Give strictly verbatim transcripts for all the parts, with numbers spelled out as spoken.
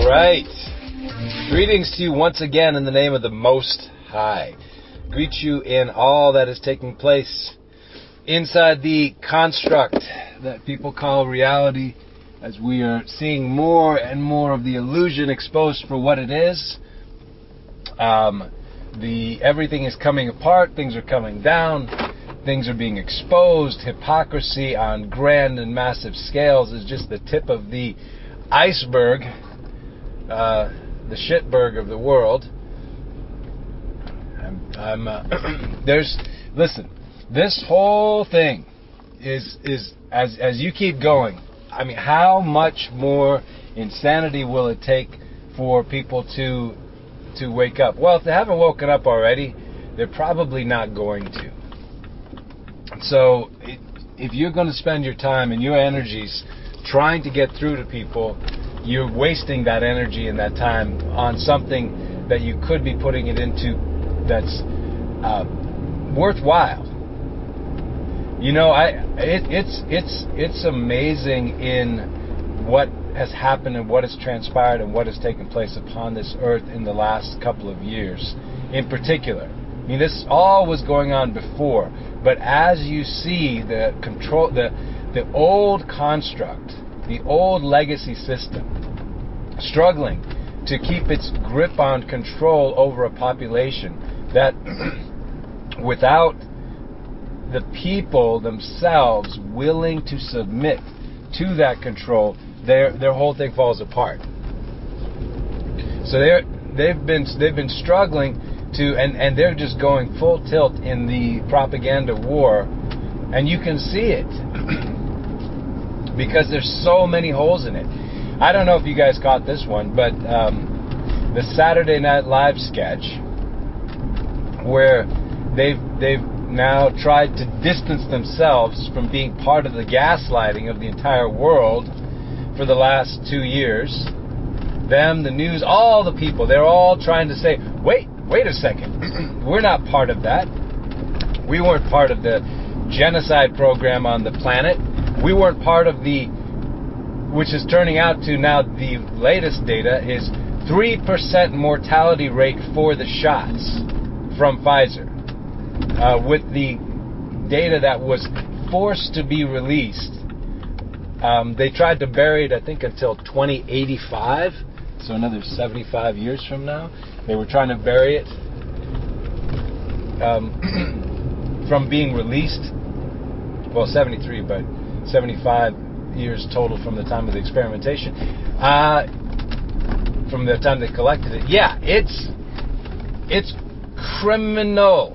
right. Greetings to you once again in the name of the Most High. Greet you in all that is taking place inside the construct that people call reality, as we are seeing more and more of the illusion exposed for what it is. Um, the everything is coming apart, things are coming down, things are being exposed. Hypocrisy on grand and massive scales is just the tip of the iceberg, uh, the shitberg of the world. I'm, I'm uh, there's listen. This whole thing is is as as you keep going. I mean, how much more insanity will it take for people to to wake up? Well, if they haven't woken up already, they're probably not going to. So, it, if you're going to spend your time and your energies trying to get through to people, you're wasting that energy and that time on something that you could be putting it into that's uh, worthwhile. You know, I it, it's it's it's amazing in what has happened and what has transpired and what has taken place upon this earth in the last couple of years, in particular. I mean, this all was going on before, but as you see the control, the the old construct, the old legacy system, struggling to keep its grip on control over a population that, without the people themselves willing to submit to that control, their their whole thing falls apart. So they're they've been they've been struggling to and, and they're just going full tilt in the propaganda war, and you can see it because there's so many holes in it. I don't know if you guys caught this one, but um, the Saturday Night Live sketch where they've they've now tried to distance themselves from being part of the gaslighting of the entire world for the last two years. Them, the news, all the people, they're all trying to say, wait, wait a second. We're not part of that. We weren't part of the genocide program on the planet. We weren't part of the, which is turning out to now the latest data is three percent mortality rate for the shots from Pfizer. Uh, with the data that was forced to be released, um, they tried to bury it, I think, until twenty eighty-five, so another seventy-five years from now. They were trying to bury it um, from being released. Well, seventy-three, but seventy-five years total from the time of the experimentation. Uh, from the time they collected it. Yeah, it's it's criminal.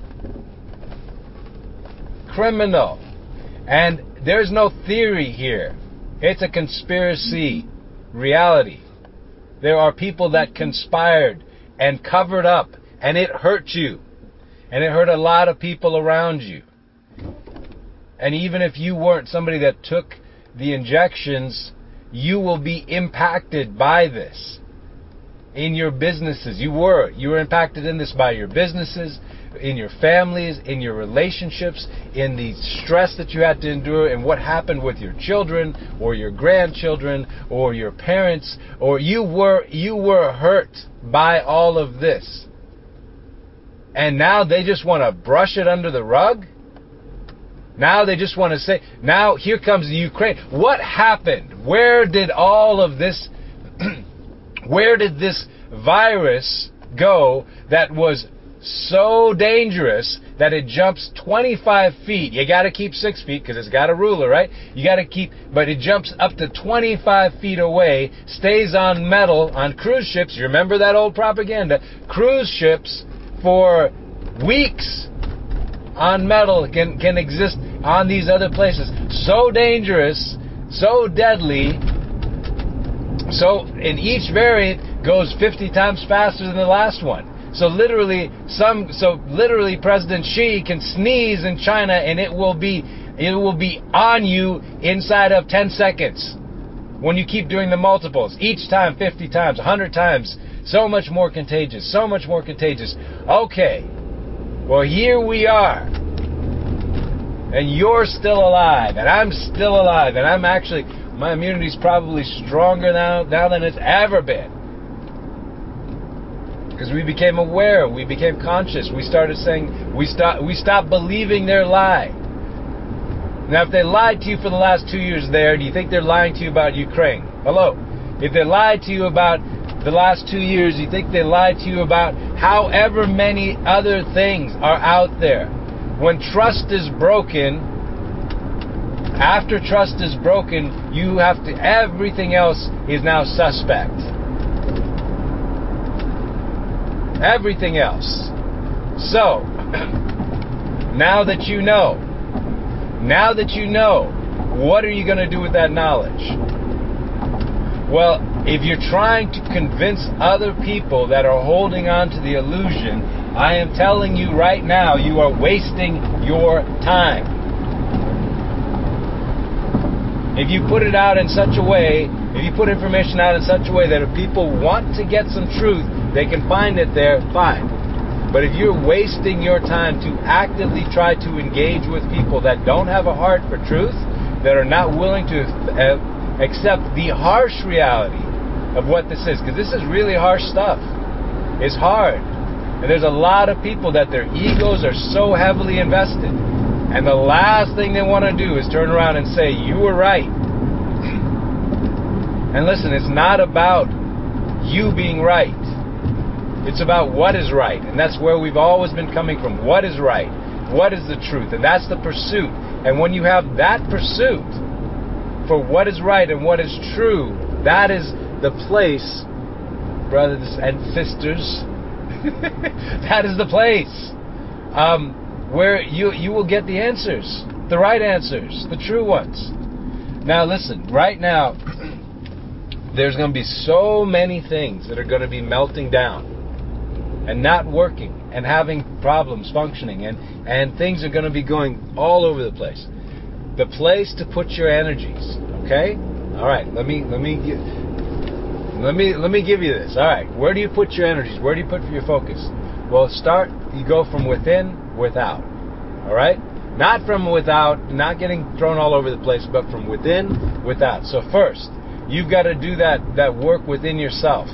Criminal. And there's no theory here. It's a conspiracy reality. There are people that conspired and covered up, and it hurt you. And it hurt a lot of people around you. And even if you weren't somebody that took the injections, you will be impacted by this in your businesses. You were. You were impacted in this by your businesses, in your families, in your relationships, in the stress that you had to endure, and what happened with your children or your grandchildren or your parents, or you were you were hurt by all of this. And now they just want to brush it under the rug? Now they just want to say, now here comes the Ukraine. What happened? Where did all of this where did this virus go that was so dangerous that it jumps twenty-five feet? You got to keep six feet because it's got a ruler, right? You got to keep, but it jumps up to twenty-five feet away, stays on metal on cruise ships. You remember that old propaganda? Cruise ships for weeks on metal can can exist on these other places. So dangerous, so deadly. So in each variant goes fifty times faster than the last one. So literally, some so literally, President Xi can sneeze in China, and it will be it will be on you inside of ten seconds. When you keep doing the multiples, each time fifty times, one hundred times, so much more contagious, so much more contagious. Okay, well here we are, and you're still alive, and I'm still alive, and I'm actually My immunity is probably stronger now, now than it's ever been. Because we became aware, we became conscious. We started saying, we stop, we stopped believing their lie. Now, if they lied to you for the last two years there, do you think they're lying to you about Ukraine? Hello. If they lied to you about the last two years, you think they lied to you about however many other things are out there? When trust is broken, after trust is broken, you have to, everything else is now suspect. Everything else. So, now that you know, now that you know, what are you going to do with that knowledge? Well, if you're trying to convince other people that are holding on to the illusion, I am telling you right now, you are wasting your time. If you put it out in such a way, if you put information out in such a way that if people want to get some truth, they can find it there, fine. But if you're wasting your time to actively try to engage with people that don't have a heart for truth, that are not willing to uh, accept the harsh reality of what this is, because this is really harsh stuff. It's hard. And there's a lot of people that their egos are so heavily invested. And the last thing they want to do is turn around and say, you were right. And listen, it's not about you being right. It's about what is right. And that's where we've always been coming from. What is right? What is the truth? And that's the pursuit. And when you have that pursuit for what is right and what is true, that is the place, brothers and sisters, that is the place um, where you, you will get the answers, the right answers, the true ones. Now listen, right now, there's going to be so many things that are going to be melting down and not working and having problems functioning, and, and things are going to be going all over the place. The place to put your energies, okay? All right, let me let me give, let me let me give you this. All right, where do you put your energies? Where do you put your focus? Well, start. You go from within, without. All right, not from without, not getting thrown all over the place, but from within, without. So first, you've got to do that that work within yourself.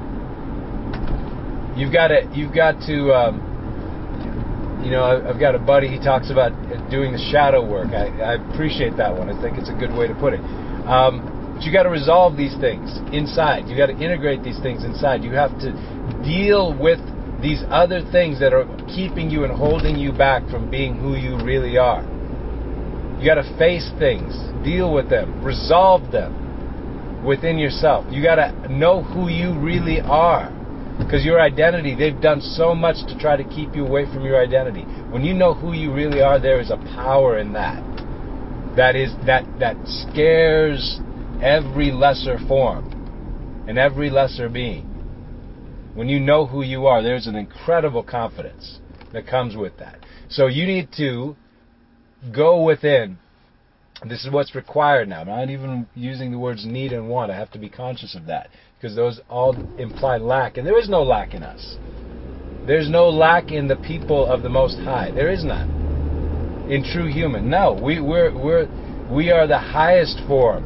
You've got to, you've got to, um, you know, I've got a buddy, he talks about doing the shadow work. I, I appreciate that one. I think it's a good way to put it. Um, but you got to resolve these things inside. You got to integrate these things inside. You have to deal with these other things that are keeping you and holding you back from being who you really are. You got to face things, deal with them, resolve them within yourself. You got to know who you really are. Because your identity, they've done so much to try to keep you away from your identity. When you know who you really are, there is a power in that. That is that that scares every lesser form and every lesser being. When you know who you are, there's an incredible confidence that comes with that. So you need to go within. This is what's required now. I'm not even using the words need and want. I have to be conscious of that, because those all imply lack. And there is no lack in us. There's no lack in the people of the Most High. There is none. In true human. No, we, we're, we're, we are the highest form.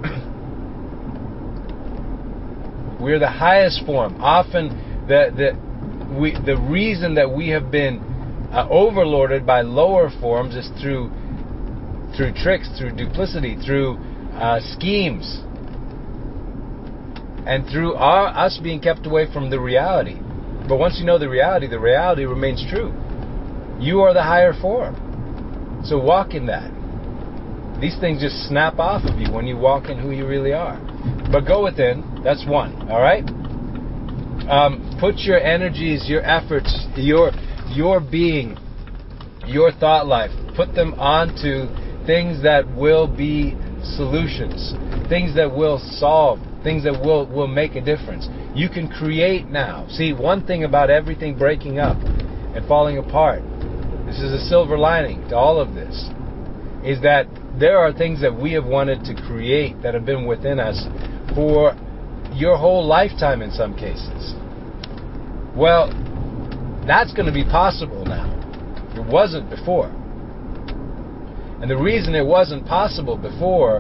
We're the highest form. Often the, the, we, the reason that we have been uh, overlorded by lower forms is through through tricks, through duplicity, through uh, schemes, and through our, us being kept away from the reality. But once you know the reality, the reality remains true. You are the higher form. So walk in that. These things just snap off of you when you walk in who you really are. But go within. That's one. All right? Um, put your energies, your efforts, your your being, your thought life, put them onto things that will be solutions, things that will solve, things that will, will make a difference. You can create now. See, one thing about everything breaking up and falling apart, this is a silver lining to all of this, is that there are things that we have wanted to create that have been within us for your whole lifetime in some cases. Well, that's going to be possible now. It wasn't before. And the reason it wasn't possible before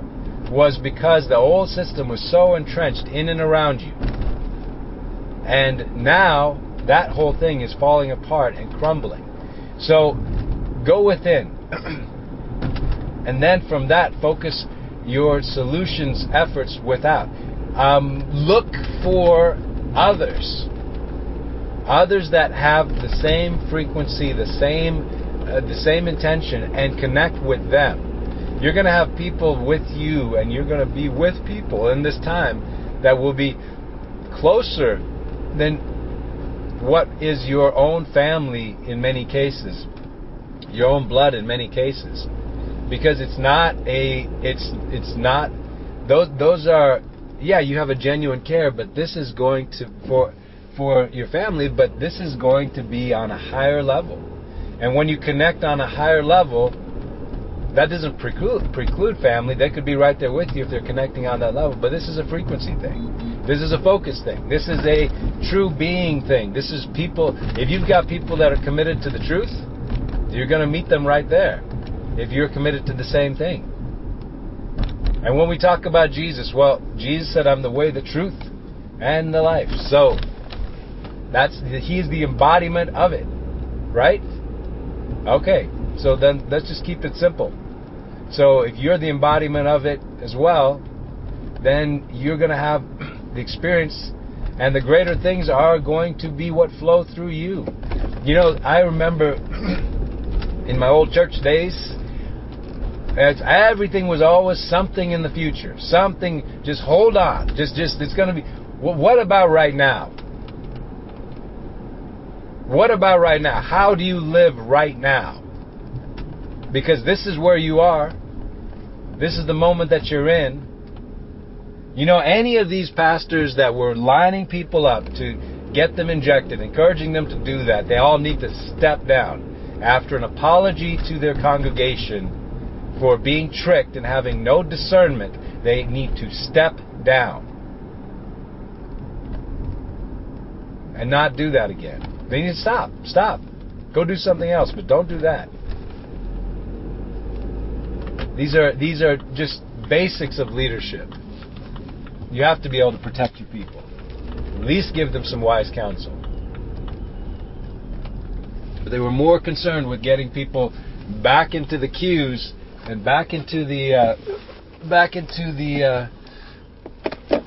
was because the old system was so entrenched in and around you. And now that whole thing is falling apart and crumbling. So go within. And then from that, focus your solutions efforts without. Um, look for others. Others that have the same frequency, the same uh, the same intention, and connect with them. You're going to have people with you, and you're going to be with people in this time that will be closer than what is your own family in many cases, your own blood in many cases, because it's not a, it's it's not those those are yeah you have a genuine care, but this is going to for for your family, but this is going to be on a higher level, and when you connect on a higher level, that doesn't preclude preclude family. They could be right there with you if they're connecting on that level, but this is a frequency thing. This is a focus thing. This is a true being thing. This is people. If you've got people that are committed to the truth, you're going to meet them right there. If you're committed to the same thing. And when we talk about Jesus, well, Jesus said, "I'm the way, the truth, and the life." So that's He's the embodiment of it, right? Okay. So then let's just keep it simple. So if you're the embodiment of it as well, then you're going to have the experience, and the greater things are going to be what flow through you. You know, I remember in my old church days, it's, everything was always something in the future. Something, just hold on. Just, just it's going to be, well, what about right now? What about right now? How do you live right now? Because this is where you are. This is the moment that you're in. You know, any of these pastors that were lining people up to get them injected, encouraging them to do that, they all need to step down. After an apology to their congregation for being tricked and having no discernment, they need to step down. And not do that again. They need to stop. Stop. Go do something else, but don't do that. These are these are just basics of leadership. You have to be able to protect your people. At least give them some wise counsel. But they were more concerned with getting people back into the queues and back into the uh, back into the uh,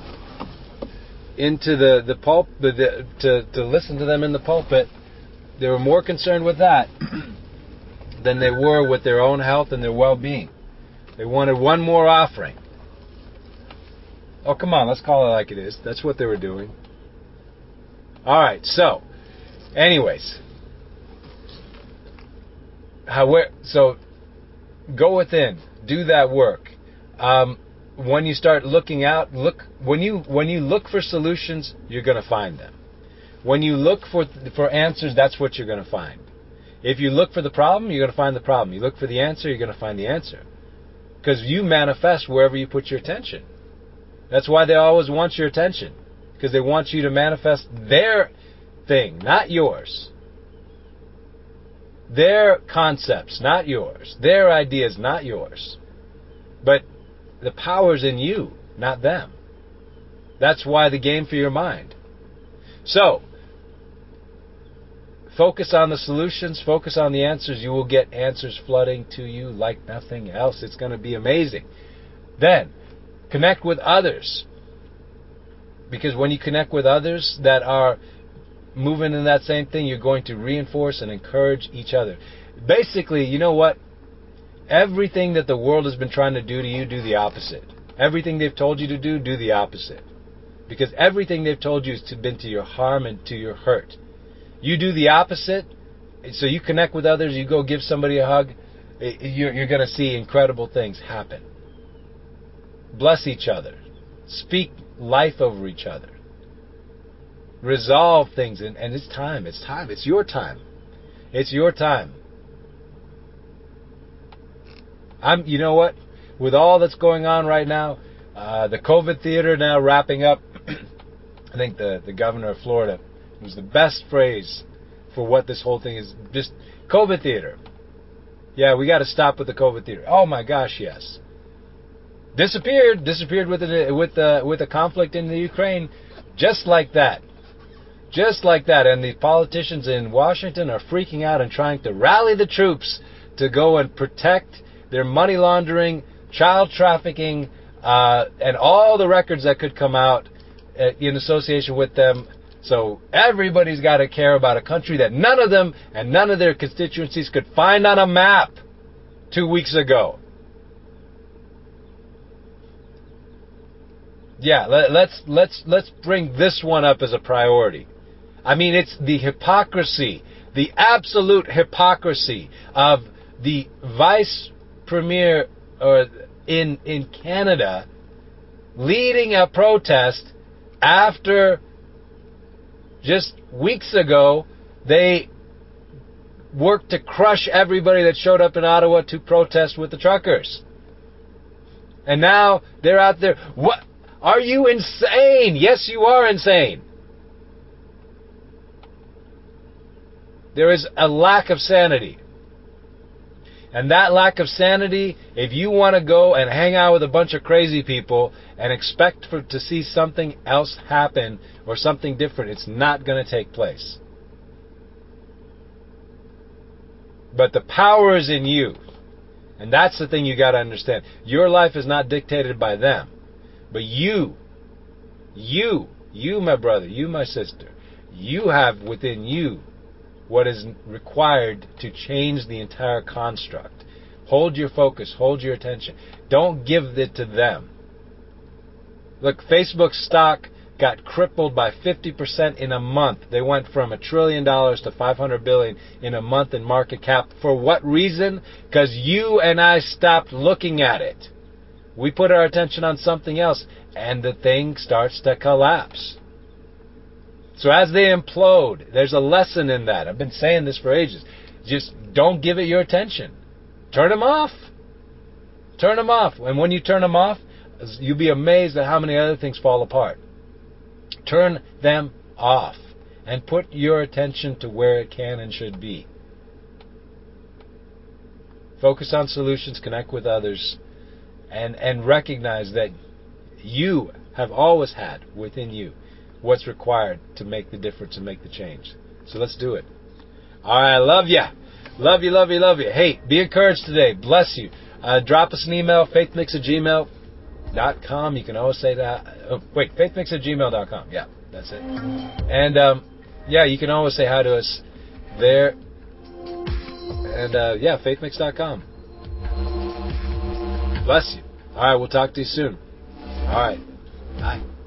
into the the pulp the, the, to to listen to them in the pulpit. They were more concerned with that than they were with their own health and their well-being. They wanted one more offering. Oh, come on, let's call it like it is. That's what they were doing. All right, so, anyways, how, where, so go within, do that work. Um, when you start looking out, look when you when you look for solutions, you're going to find them. When you look for for answers, that's what you're going to find. If you look for the problem, you're going to find the problem. You look for the answer, you're going to find the answer. Because you manifest wherever you put your attention. That's why they always want your attention. Because they want you to manifest their thing, not yours. Their concepts, not yours. Their ideas, not yours. But the power's in you, not them. That's why the game for your mind. So, focus on the solutions, focus on the answers. You will get answers flooding to you like nothing else. It's going to be amazing. Then, connect with others. Because when you connect with others that are moving in that same thing, you're going to reinforce and encourage each other. Basically, you know what? Everything that the world has been trying to do to you, do the opposite. Everything they've told you to do, do the opposite. Because everything they've told you has been to your harm and to your hurt. You do the opposite, so you connect with others, you go give somebody a hug, you're, you're going to see incredible things happen. Bless each other. Speak life over each other. Resolve things, and, and it's time, it's time, it's your time. It's your time. I'm, you know what? With all that's going on right now, uh, the COVID theater now wrapping up, I think the, the governor of Florida, it was the best phrase for what this whole thing is. Just COVID theater. Yeah, we got to stop with the COVID theater. Oh my gosh, yes. disappeared, disappeared with the, with the, with the conflict in the Ukraine, just like that. Just like that. And the politicians in Washington are freaking out and trying to rally the troops to go and protect their money laundering, child trafficking, uh, and all the records that could come out uh, in association with them. So everybody's got to care about a country that none of them and none of their constituencies could find on a map two weeks ago. Yeah, let, let's let's let's bring this one up as a priority. I mean, it's the hypocrisy, the absolute hypocrisy of the vice premier or in in Canada leading a protest after just weeks ago they worked to crush everybody that showed up in Ottawa to protest with the truckers. And now they're out there. What? Are you insane? Yes, you are insane. There is a lack of sanity. And that lack of sanity, if you want to go and hang out with a bunch of crazy people and expect for to see something else happen or something different, it's not going to take place. But the power is in you. And that's the thing you got to understand. Your life is not dictated by them. But you, you, you, my brother, you, my sister, you have within you what is required to change the entire construct. Hold your focus. Hold your attention. Don't give it to them. Look, Facebook stock got crippled by fifty percent in a month. They went from a trillion dollars to five hundred billion in a month in market cap. For what reason? Because you and I stopped looking at it. We put our attention on something else, and the thing starts to collapse. So as they implode, there's a lesson in that. I've been saying this for ages. Just don't give it your attention. Turn them off. Turn them off. And when you turn them off, you'll be amazed at how many other things fall apart. Turn them off and put your attention to where it can and should be. Focus on solutions, connect with others, and, and recognize that you have always had within you what's required to make the difference and make the change. So let's do it. All right, love you. Love you, love you, love you. Hey, be encouraged today. Bless you. Uh, drop us an email, faithmix at gmail dot com. You can always say that. Oh, wait, faithmix at gmail dot com. Yeah, that's it. And, um, yeah, you can always say hi to us there. And, uh, yeah, faithmix dot com. Bless you. All right, we'll talk to you soon. All right. Bye.